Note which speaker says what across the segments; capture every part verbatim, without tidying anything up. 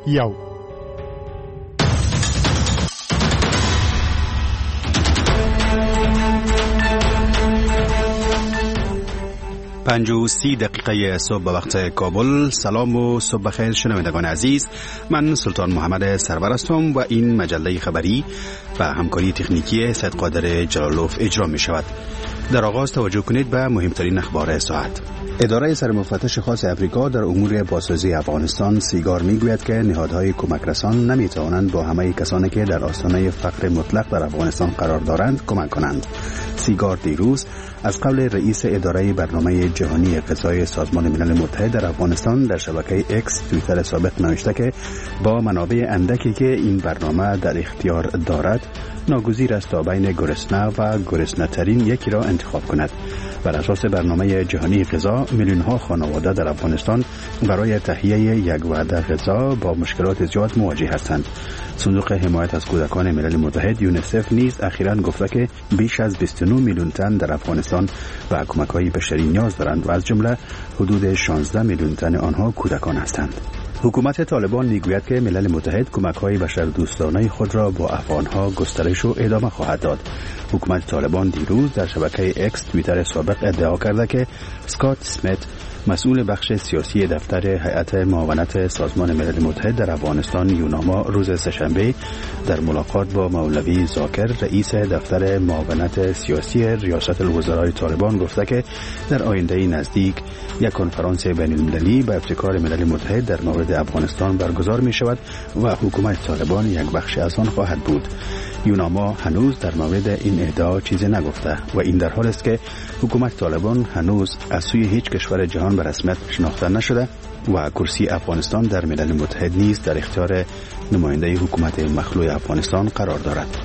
Speaker 1: یو
Speaker 2: پنج و سی دقیقه صبح به وقت کابل. سلام و صبح بخیر شنوندگان عزیز، من سلطان محمد سرور هستم و این مجله خبری و همکاری تکنیکی سید قادر جلالوف اجرا می شود. در آغاز توجه کنید به مهمترین اخبار ساعت. اداره سرمفتش خاص افریقا در امور بازسازی افغانستان سیگار میگوید که نهادهای کمک رسان نمیتوانند با همه کسانی که در آستانه فقر مطلق در افغانستان قرار دارند کمک کنند. سیگار دیروز از قول رئیس اداره برنامه جهانی غذای سازمان ملل متحد در افغانستان در شبکه اکس توییتر سابق نوشته که با منابع اندکی که این برنامه در اختیار دارد ناگزیر است تا بین گرسنه و گرسنه ترین یکی را انتخاب کند. بر اساس برنامه جهانی غذا میلیون ها خانواده در افغانستان برای تهیه یک وعده غذا با مشکلات زیاد مواجه هستند. صندوق حمایت از کودکان ملل متحد یونیسف نیز اخیراً گفته که بیش از بیست و نه میلیون تن در افغانستان به کمک‌های بشری نیاز دارند و از جمله حدود شانزده میلیون تن آنها کودکان هستند. حکومت طالبان میگوید که ملل متحد کمک‌های بشردوستانه خود را با افغان‌ها گسترش و ادامه خواهد داد. حکومت طالبان دیروز در شبکه اکس توییتر سابق ادعا کرده که اسکات اسمیت مسئول بخش سیاسی دفتر هیئت معاونت سازمان ملل متحد در افغانستان یوناما روز سه‌شنبه در ملاقات با مولوی زاکر رئیس دفتر معاونت سیاسی ریاست الوزرای طالبان گفته که در آینده نزدیک یک کنفرانس بین‌المللی به ابتکار ملل متحد در مورد افغانستان برگزار می شود و حکومت طالبان یک بخش از آن خواهد بود. یوناما هنوز در مورد این ادعا چیزی نگفته و این در حال است که حکومت طالبان هنوز از سوی هیچ کشور جهان به رسمیت شناخته نشده و کرسی افغانستان در ملل متحد نیز در اختیار نماینده حکومت مخلوع افغانستان قرار دارد.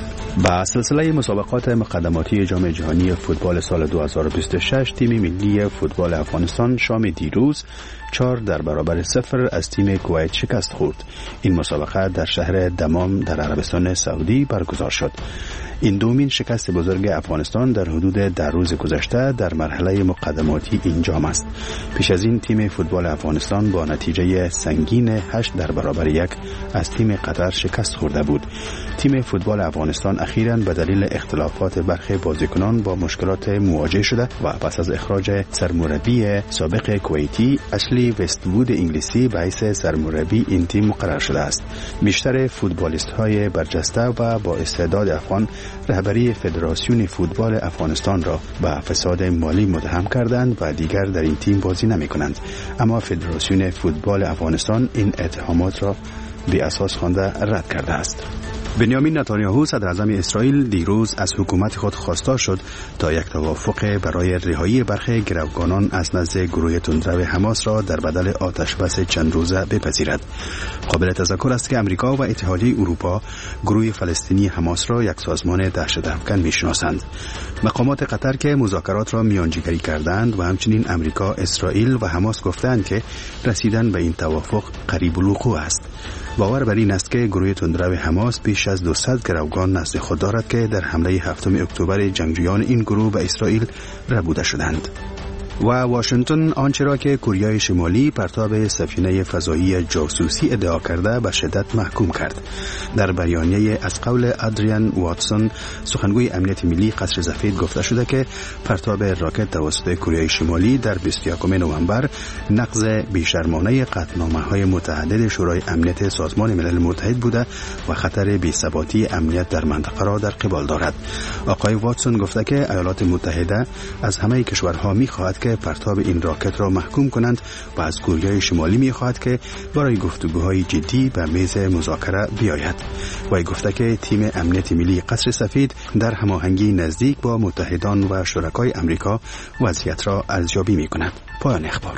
Speaker 2: با سلسله مسابقات مقدماتی جام جهانی فوتبال سال دو هزار و بیست و شش تیم ملی فوتبال افغانستان شام دیروز چهار در برابر صفر از تیم کویت شکست خورد. این مسابقه در شهر دمام در عربستان سعودی برگزار شد. این دومین شکست بزرگ افغانستان در حدود ده روز گذشته در مرحله مقدماتی این جام است. پیش از این تیم فوتبال افغانستان با نتیجه سنگین هشت در برابر یک از تیم قطر شکست خورده بود. تیم فوتبال افغانستان اخیراً به دلیل اختلافات برخی بازیکنان با مشکلات مواجه شده و پس از اخراج سرمربی سابق کویتی اشلی وست‌وود انگلیسی به حیث سرمربی این تیم مقرر شده است. بیشتر فوتبالیست‌های برجسته و با استعداد افغان رهبری فدراسیون فوتبال افغانستان را به فساد مالی متهم کردند و دیگر در این تیم بازی نمی کنند. اما فدراسیون فوتبال افغانستان این اتهامات را بی اساس خوانده رد کرده است. بنیامین نتانیاهو صدر اعظم اسرائیل دیروز از حکومت خود خواسته شد تا یک توافق برای رهایی برخی گروگانان از نزد گروه تندرو حماس را در بدل آتش بس چند روزه بپذیرد. قابل تذکر است که امریکا و اتحادیه اروپا گروه فلسطینی حماس را یک سازمان دهشت افکن می‌شناسند. مقامات قطر که مذاکرات را میانجیگری کردند و همچنین امریکا، اسرائیل و حماس گفتند که رسیدن به این توافق قریب الوقوع است. باور بر این است که گروه تندرو حماس بیش از دویست گروگان نزد خود دارد که در حمله هفتم اکتبر جنگجویان این گروه به اسرائیل ربوده شدند. و واشنگتن آنچه را که کره شمالی پرتاب سفینه فضایی جاسوسی ادعا کرده به شدت محکوم کرد. در بیانیه از قول ادریان واتسون سخنگوی امنیت ملی قصر سفید گفته شده که پرتاب راکت توسط کره شمالی در بیست و یکم نوامبر نقض بیشرمانه قطعنامه‌های متعدد شورای امنیت سازمان ملل متحد بوده و خطر بی‌ثباتی امنیت در منطقه را در قبال دارد. آقای واتسون گفته که ایالات متحده از همه کشورها می‌خواهد که پرتاب این راکت را محکوم کنند و از کره شمالی می‌خواهد که برای گفتگوهای جدی به میز مذاکره بیاید. و گفته که تیم امنیت ملی قصر سفید در هماهنگی نزدیک با متحدان و شرکای امریکا وضعیت را ارزیابی می‌کند. پایان اخبار.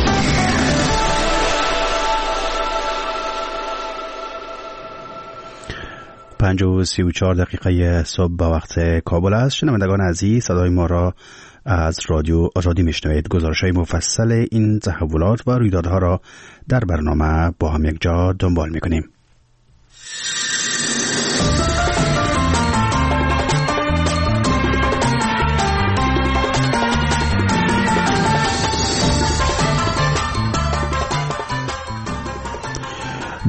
Speaker 2: پنج و سی و چهار دقیقه صبح به وقت کابل است. شنوندگان عزیز، صدای ما را از رادیو آزادی میشنوید. گزارش‌های مفصل این تحولات و رویدادها را در برنامه با هم یک جا دنبال می‌کنیم.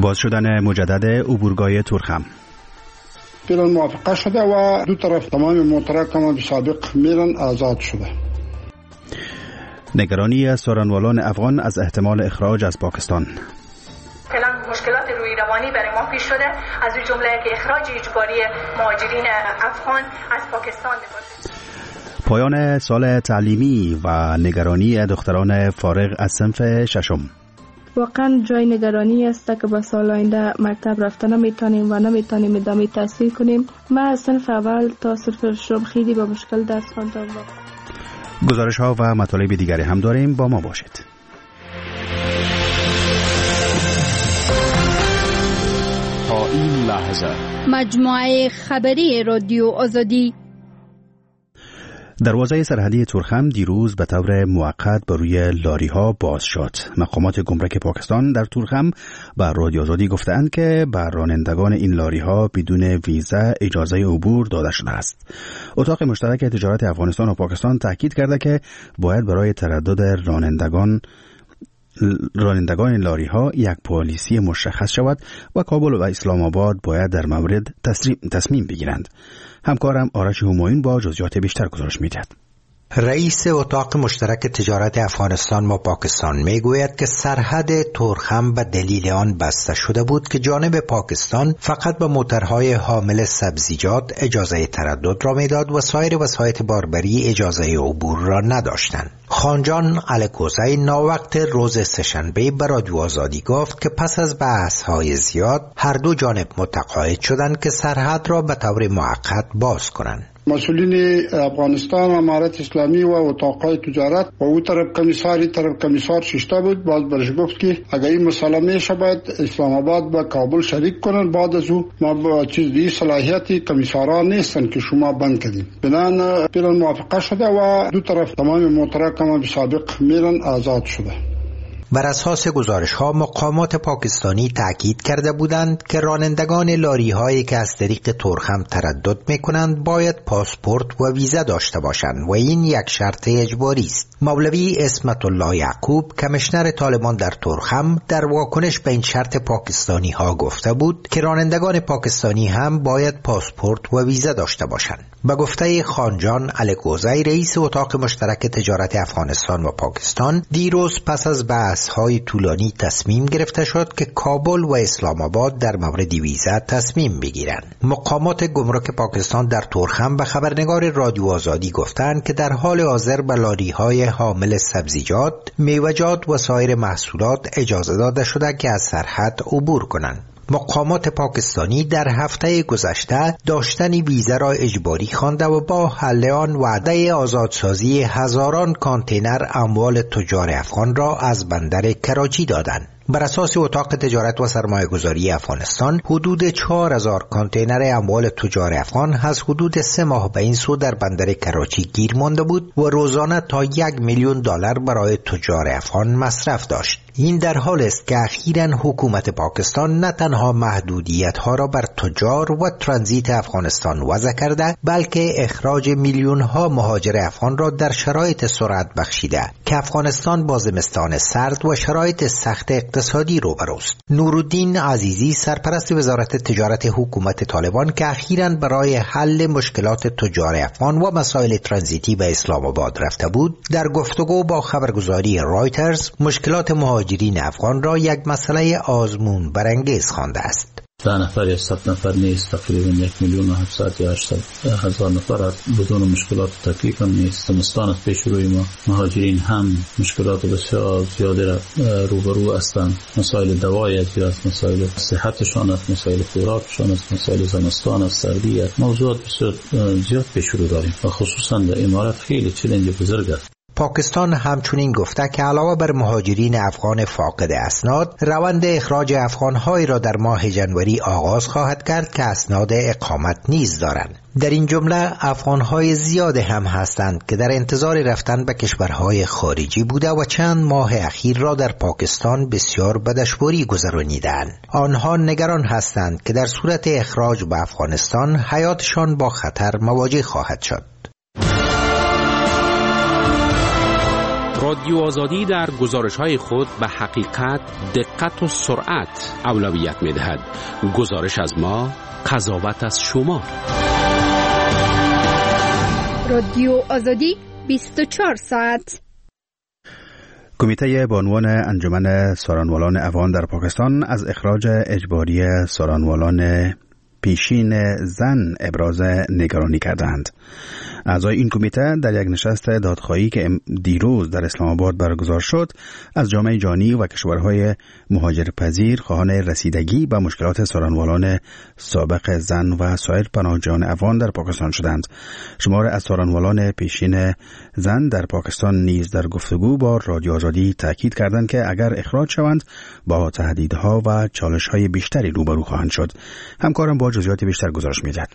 Speaker 2: باز شدن مجدد عبورگاه تورخم.
Speaker 1: فعلا موافقه شده و دو طرف تمام مترکمان سابق میرن آزاد شده.
Speaker 2: نگرانی سارنوالان افغان از احتمال اخراج از پاکستان.
Speaker 3: فعلا مشکلات روی روانی برای ما پیش شده، از این جمله که اخراج اجباری مهاجرین افغان از پاکستان بود.
Speaker 2: پایان سال تعلیمی و نگرانی دختران فارغ از صنف ششم.
Speaker 4: واقعا جای نگرانی است که با سال آینده مکتب رفته نمیتونیم و نمیتونیم ادامه تحصیل کنیم. ما از صنف اول تا صنف ششم خیلی با مشکل درس خواندم.
Speaker 2: گزارش ها و مطالب دیگری هم داریم، با ما باشید.
Speaker 5: تا این لحظه
Speaker 6: مجموعه خبری رادیو آزادی.
Speaker 2: دروازه سرحدی تورخم دیروز به طور موقت بر روی لاری ها باز شد. مقامات گمرک پاکستان در تورخم به رادیو آزادی گفتند که به رانندگان این لاری ها بدون ویزا اجازه عبور داده شده است. اتاق مشترک تجارت افغانستان و پاکستان تاکید کرده که باید برای تردد رانندگان رانندگان لاری ها یک پالیسی مشخص شود و کابل و اسلام آباد باید در مورد تصمیم بگیرند. همکارم آرش همایون با جزئیات بیشتر گزارش می‌دهد.
Speaker 7: رئیس اتاق مشترک تجارت افغانستان و پاکستان میگوید که سرحد تورخم به دلیل آن بسته شده بود که جانب پاکستان فقط به موترهای حامل سبزیجات اجازه تردد را میداد و سایر وسایط باربری اجازه عبور را نداشتند. خانجان الکوزی ناوقت روز سه‌شنبه به رادیو آزادی گفت که پس از بحث‌های زیاد هر دو جانب متقاعد شدند که سرحد را به طور موقت باز کنند.
Speaker 1: مسئولین افغانستان و امارت اسلامی و اتاقهای تجارت و او طرف کمیساری طرف کمیسار ششته بود. باز برش گفت که اگر این مسئله میشه باید اسلام آباد با کابل شریک کنن. بعد از او ما با چیز دی صلاحیتی کمیساران نیستن که شما بند کردیم. بنان پیران موافقه شده و دو طرف تمام مترکمان سابق میرن آزاد شده.
Speaker 7: بر اساس گزارش‌ها مقامات پاکستانی تاکید کرده بودند که رانندگان لاری‌هایی که از طریق تورخم تردد می‌کنند باید پاسپورت و ویزا داشته باشند و این یک شرط اجباری است. مولوی اسمت الله یعقوب کمیشنر طالبان در تورخم در واکنش به این شرط پاکستانی‌ها گفته بود که رانندگان پاکستانی هم باید پاسپورت و ویزا داشته باشند. به گفته خانجان الکوزی رئیس اتاق مشترک تجارت افغانستان و پاکستان، دیروز پس از بحث های طولانی تصمیم گرفته شد که کابل و اسلام آباد در مورد ویزا تصمیم بگیرند. مقامات گمرک پاکستان در تورخم به خبرنگار رادیو آزادی گفتند که در حال حاضر به لاری‌های حامل سبزیجات، میوه‌جات و سایر محصولات اجازه داده شده که از سرحد عبور کنند. مقامات پاکستانی در هفته گذشته داشتن ویزا را اجباری خوانده و با حل آن وعده آزادسازی هزاران کانتینر اموال تجار افغان را از بندر کراچی دادند. بر اساس اتاق تجارت و سرمایه‌گذاری افغانستان حدود چهار هزار کانتینر اموال تجار افغان از حدود سه ماه به این سو در بندر کراچی گیر مانده بود و روزانه تا یک میلیون دلار برای تجار افغان مصرف داشت. این در حال است که اخیراً حکومت پاکستان نه تنها محدودیت‌ها را بر تجار و ترانزیت افغانستان وضع کرده، بلکه اخراج میلیون‌ها مهاجر افغان را در شرایط سرعت بخشیده که افغانستان با زمستان سرد و شرایط سخت اقتصادی روبروست. نورالدین عزیزی سرپرست وزارت تجارت حکومت طالبان که اخیراً برای حل مشکلات تجار افغان و مسائل ترانزیتی به اسلام آباد رفته بود، در گفتگو با خبرگزاری رایترز مشکلات مهاجرین افغان را یک مسئله آزمون برانگیز خوانده است.
Speaker 8: ده نفر یا صد نفر نیست، تقریبا یک میلیون و هفتصد یا هشتصد هزار نفر بدون مشکلات و تکلیف هم نیست. زمستان از پیش روی ما، مهاجرین هم مشکلات بسیار زیادی را روبرو هستند. مسائل دوایی زیاد، مسائل صحتشان است، مسائل خوراکشان است، مسائل زمستان است، سردی است. موضوعات بسیار زیاد پیش رو داریم و خصوصا در امارات خیلی چالش بزرگ است.
Speaker 7: پاکستان همچنین گفته که علاوه بر مهاجرین افغان فاقد اسناد، روند اخراج افغان‌هایی را در ماه ژانویه آغاز خواهد کرد که اسناد اقامت نیز دارند. در این جمله افغان‌های زیاد هم هستند که در انتظار رفتن به کشورهای خارجی بوده و چند ماه اخیر را در پاکستان بسیار به دشواری گذرانیدند. آنها نگران هستند که در صورت اخراج به افغانستان حیاتشان با خطر مواجه خواهد شد.
Speaker 9: رادیو آزادی در گزارش‌های خود به حقیقت، دقت و سرعت اولویت می‌دهد. گزارش از ما، قضاوت از شما.
Speaker 6: رادیو آزادی بیست و چهار ساعت.
Speaker 2: کمیته بانوان انجمن سارنوالان افغان در پاکستان از اخراج اجباری سارنوالان پیشین زن ابراز نگرانی کردند. اعضای این کمیته در یک نشست دادخواهی که دیروز در اسلام آباد برگزار شد از جامعه جهانی و کشورهای مهاجرپذیر خواهان رسیدگی به مشکلات سارنوالان سابق زن و سایر پناهجویان افغان در پاکستان شدند. شمار از سارنوالان پیشین زن در پاکستان نیز در گفتگو با رادیو آزادی تاکید کردند که اگر اخراج شوند با تهدیدها و چالش‌های بیشتری روبرو خواهند شد. همکارم با جزئیات بیشتر گزارش می‌دهد.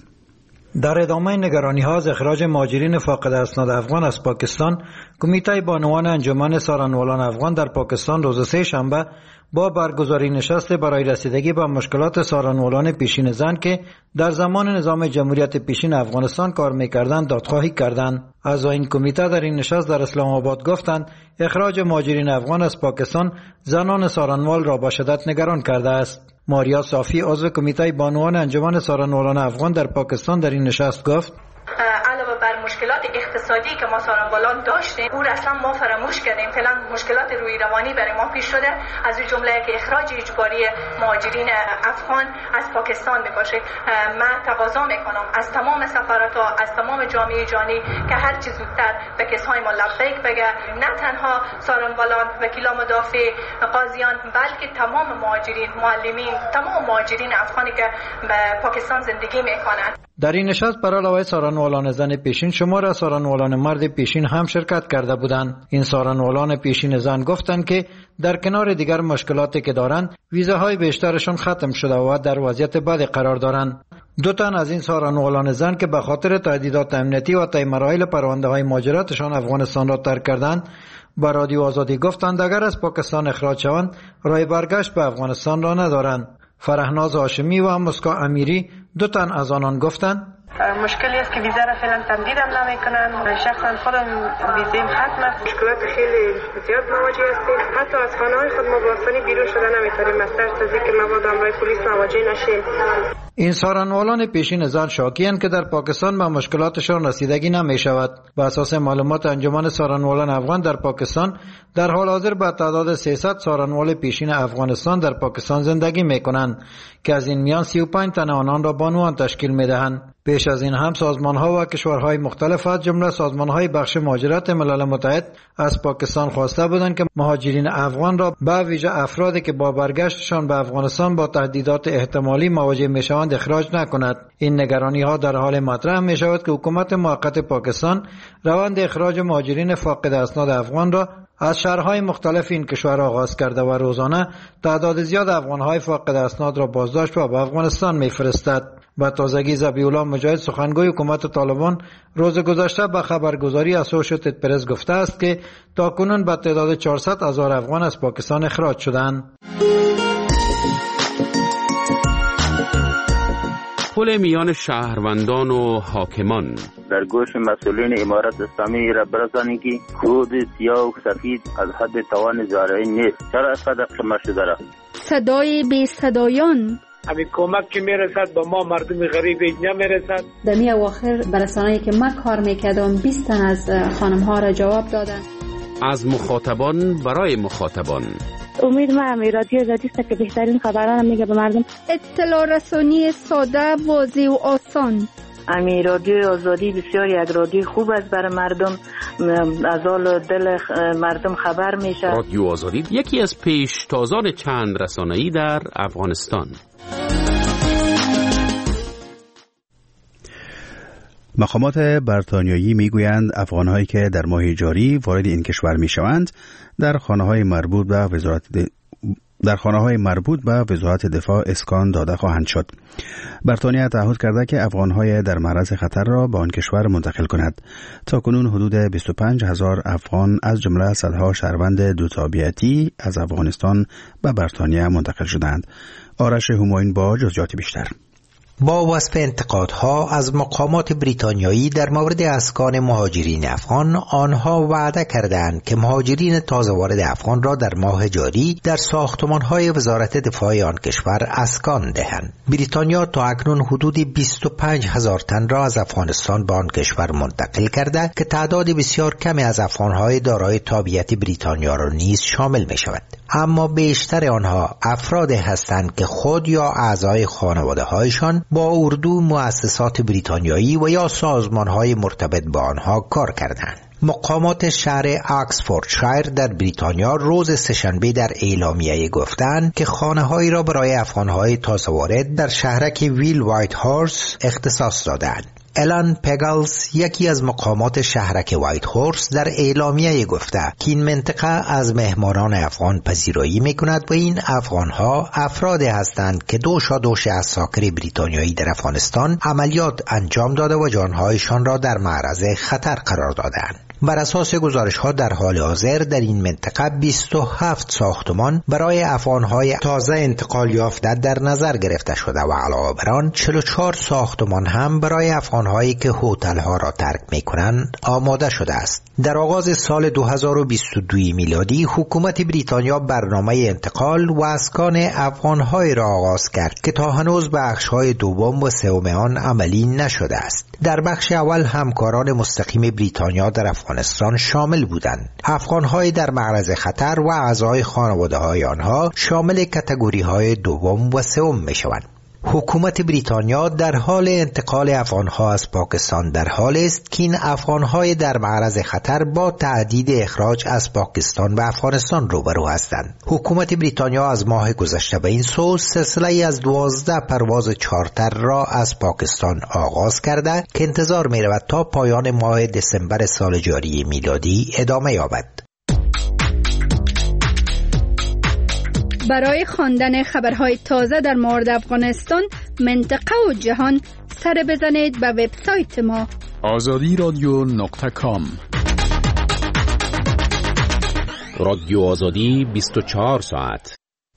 Speaker 10: در ادامه نگرانی‌ها از اخراج مهاجرین فاقد اسناد افغان از پاکستان، کمیته بانوان انجمن سارنوالان افغان در پاکستان روز سه شنبه با برگزاری نشست برای رسیدگی به مشکلات سارنوالان پیشین زن که در زمان نظام جمهوریت پیشین افغانستان کار می‌کردند دادخواهی کردند. اعضای این کمیته در این نشست در اسلام آباد گفتند اخراج مهاجرین افغان از پاکستان زنان سارنوال را به شدت نگران کرده است. ماریا صافی عضو کمیته بانوان انجمن سارنوالان افغان در پاکستان در این نشست گفت
Speaker 3: علاوه بر مشکلات اقتصادی که ما سارنوالان داشتیم، او اصلا ما فراموش کردیم. فعلا مشکلات روی روانی برای ما پیش شده، از این جمله که اخراج اجباری مهاجرین افغان از پاکستان میباشه. من تقاضا میکنم از تمام سفارت‌ها، از تمام جامعه جهانی که هر چه زودتر به کسای ما لبیک بگه، نه تنها سارنوالان، وکیلان مدافع، قاضیان، بلکه تمام مهاجرین، معلمین، تمام مهاجرین افغانی که به پاکستان زندگی میکنند.
Speaker 10: در این نشست بر علاوه سارنوالان زن پیشین شمار از سارنوالان مرد پیشین هم شرکت کرده بودند. این سارنوالان پیشین زن گفتند که در کنار دیگر مشکلاتی که دارند، ویزاهای بیشترشون ختم شده و در وضعیت بدی قرار دارند. دو تن از این سارنوالان زن که به خاطر تهدیدات امنیتی و طی مراحل پرونده‌های مهاجرتشان افغانستان را ترک کردند، با رادیو آزادی گفتند اگر از پاکستان اخراج شوند راه برگشت به افغانستان را ندارند. فرهناز هاشمی و مسکا امیری دو تن از آنان گفتند
Speaker 11: مشکلی است که ویزا را فعلا تمدیدم نمیکنن. شخصا خودم ویزایم ختم است. مشکلات خیلی زیاد مواجه هستیم. حتی از خانه های خود ما با آسانی بیرون شده نمیتونیم از ترس از اینکه مبادا امرای پلیس مواجه نشیم.
Speaker 10: این سارنوالان پیشین زن شاکی‌اند که در پاکستان به مشکلاتشان رسیدگی نمی شود. به اساس معلومات انجمن سارنوالان افغان در پاکستان در حال حاضر به تعداد سیصد سارنوال پیشین افغانستان در پاکستان زندگی می کنند که از این میان سی و پنج تن آنان را بانوان تشکیل می دهند. پیش از این هم سازمان‌ها و کشورهای مختلف از جمله سازمان‌های بخش مهاجرت ملل متحد از پاکستان خواسته بودند که مهاجرین افغان را به ویژه افرادی که با برگشتشان به افغانستان با تهدیدات احتمالی مواجه می‌شوند اخراج نکند. این نگرانی‌ها در حال مطرح می‌شود که حکومت موقت پاکستان روند اخراج مهاجرین فاقد اسناد افغان را از شهرهای مختلف این کشور آغاز کرده و روزانه تعداد زیاد افغان‌های فاقد اسناد را بازداشت و به افغانستان می‌فرستد. با تازگی ذبیح‌الله مجاهد سخنگوی حکومت طالبان روز گذشته به خبرگزاری اسوشیتد پرس گفته است که تاکنون به تعداد چهارصد هزار افغان از پاکستان اخراج شدند.
Speaker 9: پل میان شهروندان و حاکمان
Speaker 12: در گوش مسئولین امارت اسلامی را برسانید که خود سیاه و سفید از حد توان زارعین نیست. چرا از قدر شما شده را
Speaker 6: صدای بی صدایان
Speaker 13: همین کمک که میرسد با ما مردم غریب نمیرسد.
Speaker 14: در می اواخر برسانه‌ای که من کار میکردم بیست تن از خانم ها را جواب دادن.
Speaker 9: از مخاطبان برای مخاطبان
Speaker 15: امید ما هم رادیو آزادی است که بهترین خبران میگه به مردم.
Speaker 6: اطلاع رسانی ساده، واضح و آسان.
Speaker 16: امی رادیو آزادی بسیار یک رادیو خوب است برای مردم، از حال دل مردم خبر میشه.
Speaker 9: رادیو آزادی یکی از پیشتازان چند رسانه‌ای در افغانستان.
Speaker 2: مقامات بریتانیایی میگویند افغان‌هایی که در ماه جاری وارد این کشور میشوند در خانه‌های مربوط به وزارت در خانه‌های مربوط به وزارت دفاع اسکان داده خواهند شد. بریتانیا تعهد کرده که افغان‌های در معرض خطر را به آن کشور منتقل کند. تاکنون حدود بیست و پنج هزار افغان از جمله صدها شهروند دو تابعیتی از افغانستان به بریتانیا منتقل شدند. آرش همایون با جزئیات بیشتر.
Speaker 7: با وصف انتقادها از مقامات بریتانیایی در مورد اسکان مهاجرین افغان، آنها وعده کردند که مهاجرین تازه وارد افغان را در ماه جاری در ساختمان‌های وزارت دفاع آن کشور اسکان دهند. بریتانیا تا اکنون حدود بیست و پنج هزار تن را از افغانستان به آن کشور منتقل کرده که تعداد بسیار کمی از افغان‌های دارای تابعیت بریتانیا را نیز شامل می‌شود. اما بیشتر آنها افراد هستند که خود یا اعضای خانواده‌هایشان با اردو، مؤسسات بریتانیایی و یا سازمان‌های مرتبط با آنها کار کردند. مقامات شهر اکسفوردشایر در بریتانیا روز سه‌شنبه در اعلامیه گفتند که خانه‌هایی را برای افغان‌های تازه وارد در شهرک ویل وایت هورس اختصاص دادند. الان پگلز، یکی از مقامات شهرک وایت هورس، در اعلامیه گفته که این منطقه از مهمانان افغان پذیرایی میکند و این افغانها افرادی هستند که دوشادوش اساکر بریتانیایی در افغانستان عملیات انجام داده و جانهایشان را در معرض خطر قرار دادند. بر اساس گزارش‌ها در حال حاضر در این منطقه بیست و هفت ساختمان برای افغان‌های تازه انتقال یافته در نظر گرفته شده و علاوه بر آن چهل و چهار ساختمان هم برای افغان‌هایی که هتل‌ها را ترک می‌کنند آماده شده است. در آغاز سال دو هزار و بیست و دو میلادی حکومت بریتانیا برنامه انتقال و اسکان افغان‌های را آغاز کرد که تا هنوز بخش‌های دوم و سوم آن عملی نشده است. در بخش اول همکاران مستقیم بریتانیا در افغانستان شامل بودند. افغان‌های در معرض خطر و اعضای خانواده‌های آنها شامل کاتگوری‌های دوم و سوم می‌شوند. حکومت بریتانیا در حال انتقال افغانها از پاکستان در حال است که این افغانهای در معرض خطر با تهدید اخراج از پاکستان و افغانستان روبرو هستند. حکومت بریتانیا از ماه گذشته به این سو سلسله از دوازده پرواز چارتر را از پاکستان آغاز کرده که انتظار می رود تا پایان ماه دسامبر سال جاری میلادی ادامه یابد.
Speaker 6: برای خواندن خبرهای تازه در مورد افغانستان، منطقه و جهان، سر بزنید به وبسایت ما
Speaker 5: آزادی رادیو نقطه کام.
Speaker 9: رادیو آزادی بیست و چهار ساعت.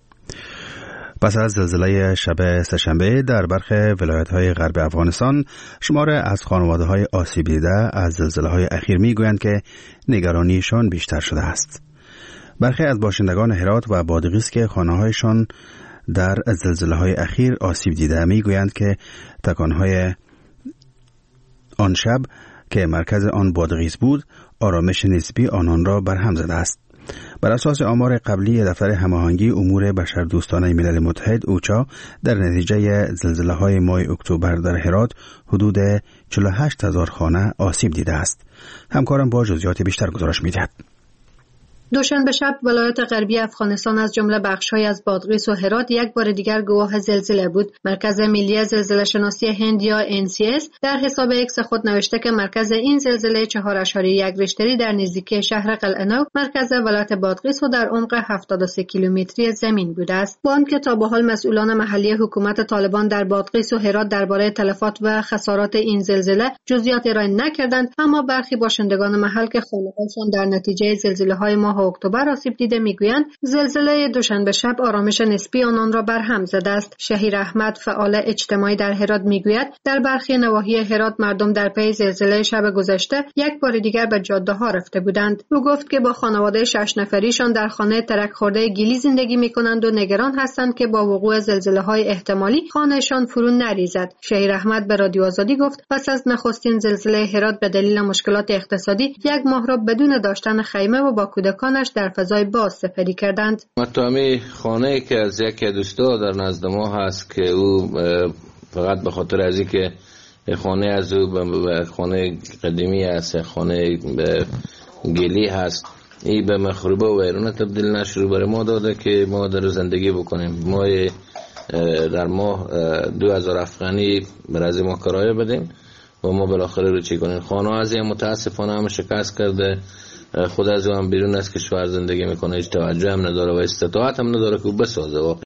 Speaker 2: پس از زلزله شب سه‌شنبه در برخی ولایت‌های غرب افغانستان، شمار از خانواده‌های آسیب دیده از زلزله‌های اخیر می‌گویند که نگرانیشان بیشتر شده است. برخی از باشندگان هرات و بادغیس که خانه‌هایشان در زلزله‌های اخیر آسیب دیده می‌گویند که تکان‌های آن شب که مرکز آن بادغیس بود، آرامش نسبی آنان را برهم زده است. بر اساس آمار قبلی دفتر هماهنگی امور بشردوستانه ملل متحد اوچا، در نتیجه زلزله‌های ماه اکتبر در هرات حدود چهل و هشت هزار خانه آسیب دیده است. همکارم با جزئیات بیشتر گزارش می‌دهد.
Speaker 17: دوشنبه شب ولایت غربی افغانستان از جمله بخش‌های از بادغیس و هرات یک بار دیگر گواه زلزله بود. مرکز ملی زلزله شناسی هند یا ان سی اس در حساب ایکس خود نوشته که مرکز این زلزله چهار اشاریه یک ریشتری در نزدیکی شهر قلعه نو، مرکز ولایت بادغیس و در عمق هفتاد و سه کیلومتری زمین بوده است. با آنکه تا به حال مسئولان محلی حکومت طالبان در بادغیس و هرات درباره تلفات و خسارات این زلزله جزئیات ارائه نکردند، اما برخی باشندگان محل که خانه‌هایشان در نتیجه زلزله‌های ماه اکتبر آسیب دیده میگویند زلزله دوشنبه شب آرامش نسبی آنان را برهم زده است. شهیر احمد، فعال اجتماعی در هرات میگوید در برخی نواحی هرات مردم در پی زلزله شب گذشته یک بار دیگر به جاده ها رفته بودند. او گفت که با خانواده شش نفریشان در خانه ترک خورده گیلی زندگی میکنند و نگران هستند که با وقوع زلزله های احتمالی خانهشان فرو نریزد. شهیر احمد به رادیو آزادی گفت پس از نخستین زلزله هرات به دلیل مشکلات اقتصادی یک ماه را بدون داشتن خیمه و با کودکانش در فضای باز سپری کردند.
Speaker 18: مطمئن خانه که از یک دوستا در نزد ما هست که او فقط به خاطر از اینکه خانه از او به خانه قدیمی است، خانه گلی هست، این به مخروبه و ویرانه تبدیل نشه، برای ما داده که ما در زندگی بکنیم. ما در ماه دو هزار افغانی برای ما کرایه بدیم و ما بالاخره رو چی کنیم. خانه از این متاسفانه هم شکست کرده، خود از او هم بیرون از کشور زندگی میکنه، هیچ توجه هم نداره و استطاعت هم نداره که بسازه. واقعا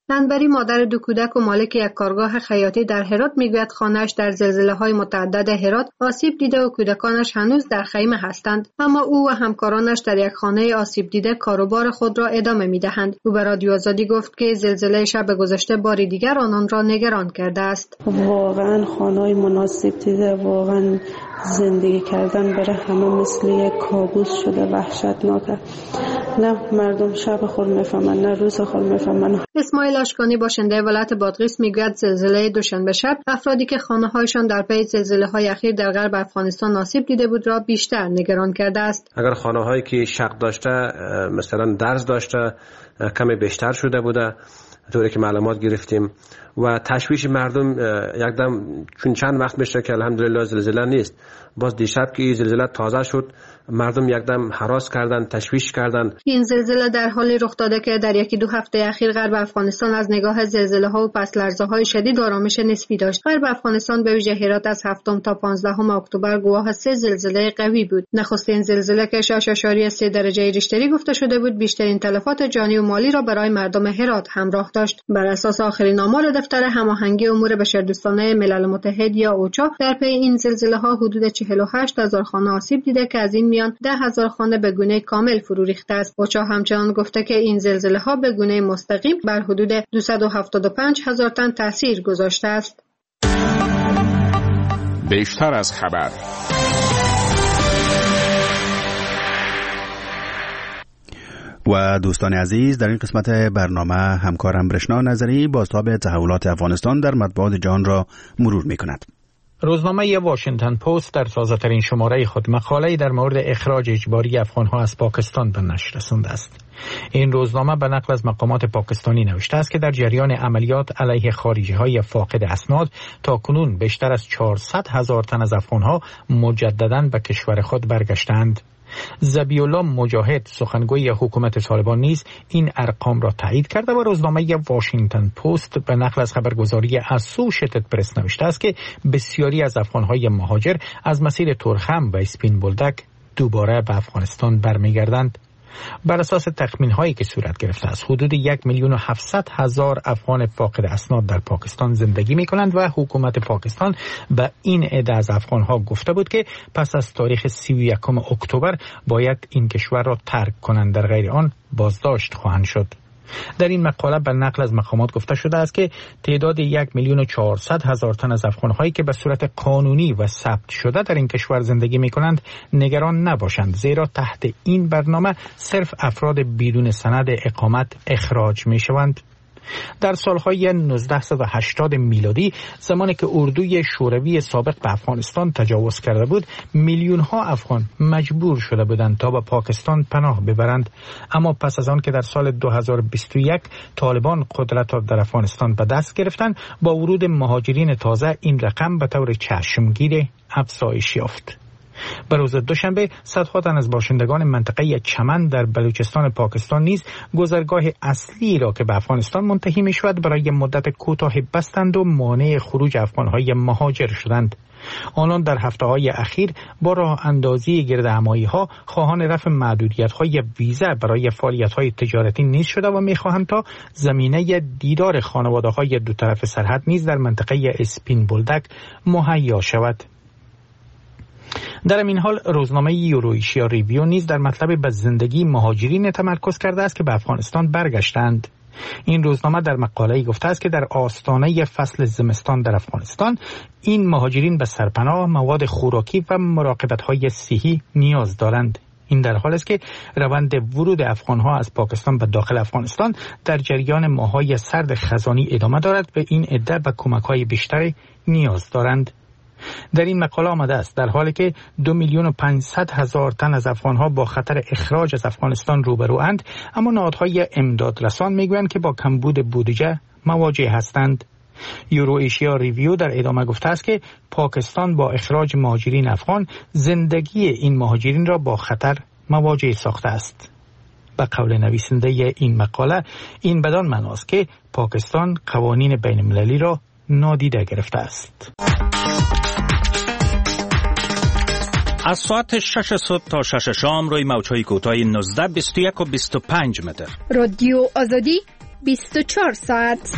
Speaker 17: ننبری مادر دو کودک و مالک یک کارگاه خیاطی در هرات میگوید خانه‌اش در زلزله‌های متعدد هرات آسیب دیده و کودکانش هنوز در خیمه هستند، اما او و همکارانش در یک خانه آسیب دیده کاروبار خود را ادامه می‌دهند. او به رادیو آزادی گفت که زلزله شب گذشته باری دیگر آنان را نگران کرده است.
Speaker 19: واقعا خانه‌های مناسب دیده، واقعا زندگی کردن برای همه مثل یک کابوس شده، وحشتناکه. نه مردم شب خود میفهمن نه روز خود میفهمن.
Speaker 17: اسماعیل اشکانی باشنده ولایت بادغیس میگوید زلزله دوشنبه شب افرادی که خانه‌هایشان در پی زلزله‌های اخیر در غرب افغانستان آسیب دیده بود را بیشتر نگران کرده است.
Speaker 20: اگر خانه‌هایی که شق داشته مثلا درز داشته کمی بیشتر شده بوده طوری که معلومات گرفتیم و تشویش مردم یکدم چون چند وقت میشه که الحمدلله زلزله نیست، باز دیشب که زلزله تازه شد مردم یکدم هراس کردن، تشویش کردن.
Speaker 17: این زلزله در حالی رخ داده که در یکی دو هفته اخیر غرب افغانستان از نگاه زلزله ها و پس لرزه های شدید آرامش نسبی داشت. غرب افغانستان به ویژه هرات از هفتم تا پانزدهم اکتبر گواه سه زلزله قوی بود. نخستین زلزله که شش ممیز سه درجه ریشتری گفته شده بود بیشترین تلفات جانی و مالی را برای مردم هرات همراه داشت. بر اساس آخرین آمار دفتر هماهنگی امور بشردوستانه ملل متحد یا اوچا در پی این زلزله ها حدود چهل و هشت هزار خانه آسیب دیده که از این میان ده هزار خانه به گونه کامل فرو ریخته است. اوچا همچنان گفته که این زلزله ها به گونه مستقیم بر حدود دویست و هفتاد و پنج هزار تن تاثیر گذاشته است.
Speaker 5: بیشتر از خبر.
Speaker 2: و دوستان عزیز، در این قسمت برنامه همکارم رشنا نظری بازتاب تحولات افغانستان در مطبوعات جهان را مرور می کند.
Speaker 21: روزنامه واشنگتن پست در تازه ترین شماره خود مقاله‌ای در مورد اخراج اجباری افغان‌ها از پاکستان به نشر رسانده است. این روزنامه به نقل از مقامات پاکستانی نوشته است که در جریان عملیات علیه خارجی‌های فاقد اسناد تا کنون بیشتر از چهارصد هزار تن از افغان‌ها مجدداً به کشور خود برگشتند. ذبیح الله مجاهد سخنگوی حکومت طالبان نیز این ارقام را تایید کرده و روزنامه واشنگتن پست به نقل از خبرگزاری اسوشیتد پرس نوشته است که بسیاری از افغان‌های مهاجر از مسیر تورخم و اسپین بولدک دوباره به افغانستان برمیگردند. بر اساس تخمین‌هایی که صورت گرفته است حدود یک میلیون و هفتصد هزار افغان فاقد اسناد در پاکستان زندگی می‌کنند و حکومت پاکستان به این عده از افغان‌ها گفته بود که پس از تاریخ سی و یکم اکتبر باید این کشور را ترک کنند، در غیر آن بازداشت خواهند شد. در این مقاله به نقل از مقامات گفته شده است که تعداد یک میلیون و چهارصد هزار تن از افغان‌هایی که به صورت قانونی و ثبت شده در این کشور زندگی می‌کنند نگران نباشند، زیرا تحت این برنامه صرف افراد بدون سند اقامت اخراج می‌شوند. در سالهای نوزده هشتاد میلادی زمانی که اردوی شوروی سابق به افغانستان تجاوز کرده بود، میلیون ها افغان مجبور شده بودند تا به پاکستان پناه ببرند، اما پس از آن که در سال دو هزار و بیست و یک طالبان قدرت را در افغانستان به دست گرفتند، با ورود مهاجرین تازه این رقم به طور چشمگیر افزایش یافت. به روز دوشنبه صدها تن از باشندگان منطقه چمن در بلوچستان پاکستان نیز گذرگاه اصلی را که به افغانستان منتهی می شود برای مدت کوتاه بستند و مانع خروج افغانهای مهاجر شدند. آنان در هفته‌های اخیر با راه اندازی گردهمایی ها خواهان رفع محدودیت های ویزا برای فعالیت های تجارتی نیز شده و می خواهند تا زمینه دیدار خانواده های دو طرف سرحد نیز در منطقه اسپین بولدک مهیا شود. در این حال روزنامه یورویشیا ریویو نیز در مطلب به زندگی مهاجرین تمرکز کرده است که به افغانستان برگشتند. این روزنامه در مقاله‌ای گفته است که در آستانه فصل زمستان در افغانستان این مهاجرین به سرپناه، مواد خوراکی و مراقبت‌های صحی نیاز دارند. این در حالی است که روند ورود افغان‌ها از پاکستان به داخل افغانستان در جریان ماه‌های سرد خزانی ادامه دارد و این عده به کمک‌های بیشتری نیاز دارند. در این مقاله آمده است در حالی که دو میلیون و پانصد هزار تن از افغان‌ها با خطر اخراج از افغانستان روبروند، اما نهادهای امدادرسان میگویند که با کمبود بودجه مواجه هستند. یورو ایشیا ریویو در ادامه گفته است که پاکستان با اخراج مهاجرین افغان زندگی این مهاجرین را با خطر مواجه ساخته است. به قول نویسنده این مقاله این بدان معناست که پاکستان قوانین بین المللی را نادیده گرفته است.
Speaker 22: از ساعت شش صبح تا شش شام روی موج‌های کوتاه نوزده، بیست و یک و بیست و پنج متر.
Speaker 6: رادیو آزادی بیست و چهار ساعت.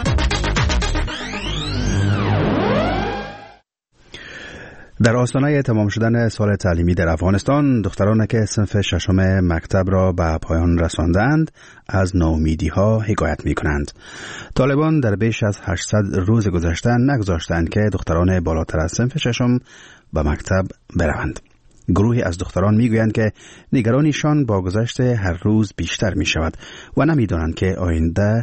Speaker 2: در آستانه تمام شدن سال تعلیمی در افغانستان، دختران که صنف ششم مکتب را به پایان رساندند از ناامیدی‌ها حکایت می‌کنند. طالبان در بیش از هشتصد روز گذشته نگذاشتند که دختران بالاتر از صنف ششم به مکتب بروند. گروهی از دختران میگویند که نگرانیشان با گذشت هر روز بیشتر می‌شود و نمی‌دانند که آینده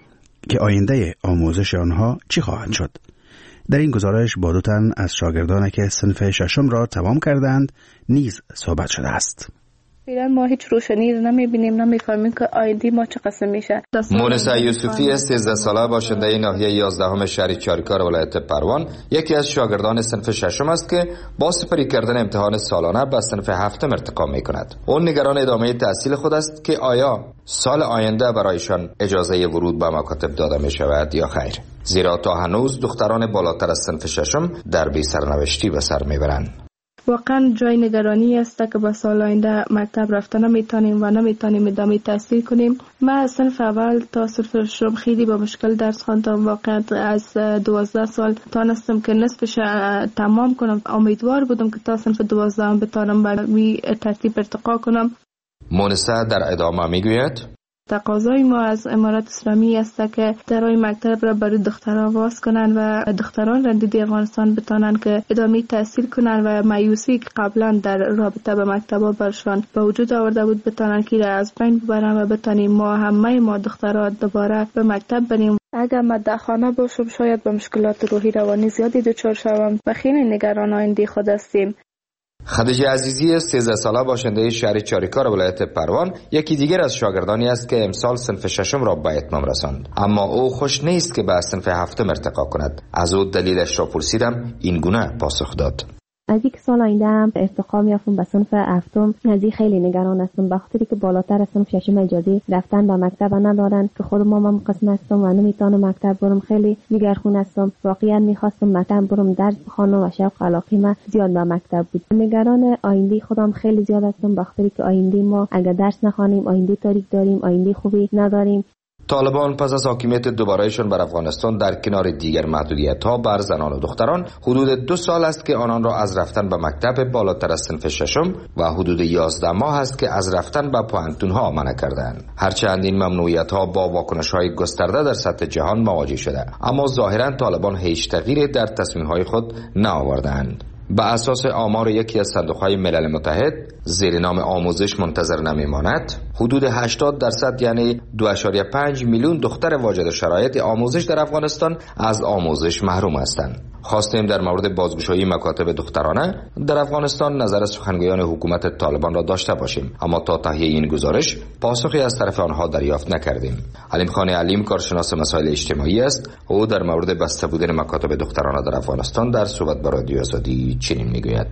Speaker 2: که آینده آموزش آنها چی خواهد شد. در این گزارش با دو تن از شاگردان که صنف ششم را تمام کردند نیز صحبت شده است.
Speaker 1: فعلا ما هیچ روشنی نمیبینیم، نمیفهمیم که آینده ما چه قسم میشه.
Speaker 4: مونسا یوسفی سیزده ساله باشنده ناحیه یازدهم شهر چاریکار ولایت پروان یکی از شاگردان صنف ششم است که با سپری کردن امتحان سالانه به صنف هفتم ارتقا میکند. اون نگران ادامه تحصیل خود است که آیا سال آینده برایشان اجازه ورود به مکاتب داده می شود یا خیر، زیرا تا هنوز دختران بالاتر از صنف ششم در بی سرنوشتی به سر میبرند.
Speaker 1: واقعا جای نگرانی است که با سال آینده مکتب رفته نمیتونیم و نمیتونیم ادامه تحصیل کنیم. من از صنف اول تا صنف ششم خیلی با مشکل درس خواندم. واقعا از دوازده سال تانستم که نصفش تمام کنم. امیدوار بودم که تا صنف دوازده بتونم به ترتیب ارتقا کنم.
Speaker 4: مونسا در ادامه میگوید
Speaker 1: تقاضای ما از امارات اسلامی است که درای مکتب را برای دختران باز کنند و دختران رندیده افغانستان بتانند که ادامه تحصیل کنند و مایوسی که قبلا در رابطه به مکتبا برشان به وجود آورده بود بتانند که از بین ببرند و بتانیم ما همه ما دختران دوباره به مکتب بریم. اگر مدرسه‌خانه باشم شاید به مشکلات روحی روانی زیادی دچار شوم و خیلی نگران آینده خود هستیم.
Speaker 4: خدیجه عزیزی سیزده ساله باشنده شهر چاریکار ولایت پروان یکی دیگر از شاگردانی است که امسال صنف ششم را به اتمام رساند، اما او خوش نیست که به صنف هفتم ارتقا کند. از او دلیلش را پرسیدم، این گونه پاسخ داد:
Speaker 23: از یک سال آینده هم ارتقا میافتم به صنف هفتم، از این خیلی نگران هستم، به خاطری که بالاتر از صنف ششم اجازه رفتن به مکتب ندارن که خود ما هم قسم هستم و نمیتونم مکتب برم. خیلی نگران هستم، واقعا میخواستم مکتب برم درس بخوانم و شوق علاقه ما زیاد به مکتب بود. نگران آینده خودم خیلی زیاد هستم، به خاطری که آینده ما اگر درس نخوانیم آینده تاریک داریم، آینده خوبی نداریم.
Speaker 4: طالبان پس از حاکمیت دوبارهشان بر افغانستان در کنار دیگر محدودیت‌ها بر زنان و دختران حدود دو سال است که آنان را از رفتن به مکتب بالاتر از صنف ششم و حدود یازده ماه است که از رفتن به پوهنتون‌ها منع کردند. هرچند این ممنوعیت‌ها با واکنش‌های گسترده در سطح جهان مواجه شده، اما ظاهراً طالبان هیچ تغییری در تصمیم‌های خود نآوردند. به اساس آمار یکی از صندوق‌های ملل متحد زیر نام آموزش منتظر نمیماند، حدود هشتاد درصد یعنی دو ممیز پنج میلیون دختر واجد شرایط آموزش در افغانستان از آموزش محروم هستند. خواستیم در مورد بازگشایی مکاتب دخترانه در افغانستان نظر سخنگویان حکومت طالبان را داشته باشیم، اما تا تهیه این گزارش پاسخی از طرف آنها دریافت نکردیم. علیم خان علیم کارشناس مسائل اجتماعی است. او در مورد بسته بودن مکاتب دخترانه در افغانستان در صحبت با رادیو آزادی چنین میگوید: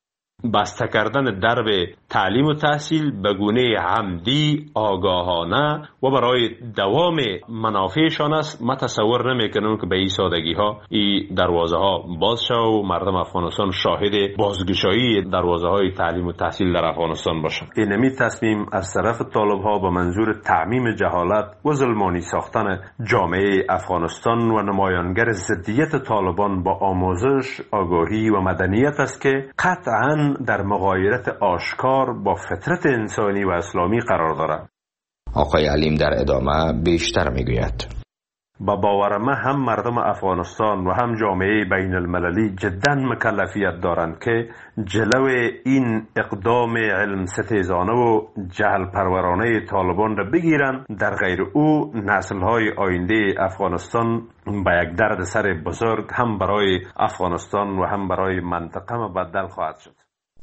Speaker 24: بسته کردن درب تعلیم و تحصیل به گونه عمدی، آگاهانه و برای دوام منافعشان است. ما تصور نمیکنم که به این سادگی ها این دروازه ها باز شود و مردم افغانستان شاهد بازگشایی دروازه های تعلیم و تحصیل در افغانستان باشند. اینمی تصمیم از طرف طالب ها به منظور تعمیم جهالت و ظلمانی ساختن جامعه افغانستان و نمایانگر ضدیت طالبان با آموزش، آگاهی و مدنیت است که قطعاً در مغایرت آشکار با فطرت انسانی و اسلامی قرار دارد.
Speaker 4: آقای علیم در ادامه بیشتر میگوید:
Speaker 24: با باور من هم مردم افغانستان و هم جامعه بین المللی جدا مکلفیت دارند که جلو این اقدام علم ستیزانه و جهل پرورانه طالبان را بگیرند. در غیر او نسل‌های آینده افغانستان به یک درد سر بزرگ هم برای افغانستان و هم برای منطقه مبدل خواهد شد.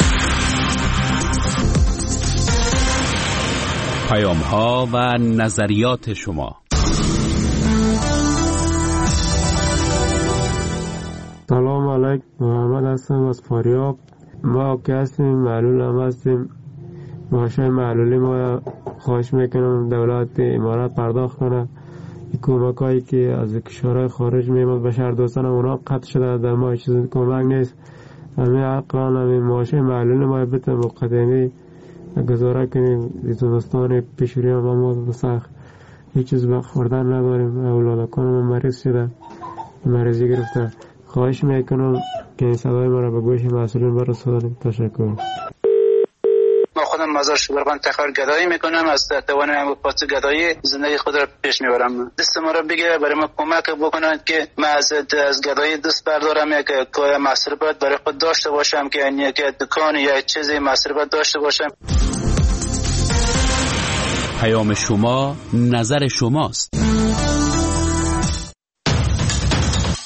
Speaker 9: پیام ها و نظریات شما.
Speaker 25: سلام علیکم، محمد هستم از فاریاب. ما که هستیم معلول هم هستیم. ماشای معلولی ما خواهش میکنم دولت امارات پرداخت کنه. کمک هایی که از کشورهای خارج میمد به شهر دوستان اونا قطع شده، در ما چیزی کمک نیست. همین اقران همین ماشای معلول ما بتن مقدمی گذاره کنیم. زمستان پیشوری هم ما بسخ هیچ چیز به خوردن نداریم. اولادکان ما مریض شده، مریضی گرفته. خواهش میکنم که این صدای ما را به گوش مسئولین برسانید. تشکر.
Speaker 3: ما خودم مزار شبرغان تخار گدایی میکنم، از توان پاس گدایی زندگی خود را پیش میبرم. دست ما را بگیره، برای ما کمک بکنند که من از از گدایی دست بردارم، یک کار مصرفات برای خود داشته باشم، که یک دکان یا چیزی مصرفات داشته باشم.
Speaker 9: پیام شما، نظر شماست.